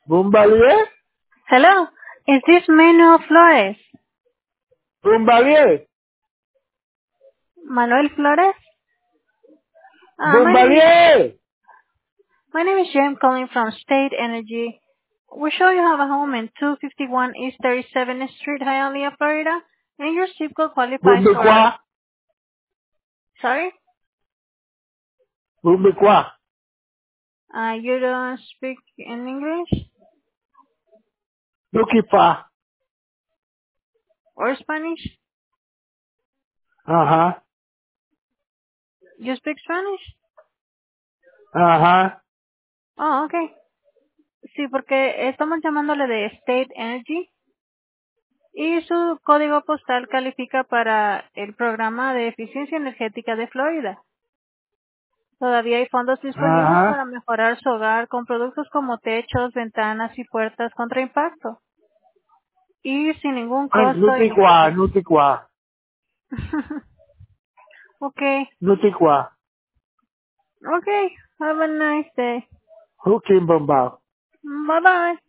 Bombalier? Hello, is this Manuel Flores? Bombalier? Manuel Flores? Uh, my name is Bombalier? my name is Jim calling from State Energy. We show you have a home in 251 East 37th Street, Hialeah, Florida, and your zip code qualifies Bombe for quoi? sorry? Bombe quoi? You don't speak in English No qui pas? or Spanish? Ajá, You speak Spanish? ajá. Oh, okay. Sí, porque estamos llamándole de State Energy y su código postal califica para el programa de eficiencia energética de Florida. Todavía hay fondos disponibles Ajá. para mejorar su hogar con productos como techos, ventanas y puertas contra impacto. Y sin ningún No costo te quoi? inicial. No te quoi? Okay. No te quoi? Okay. Have a nice day. Ok, bombal. Bye bye.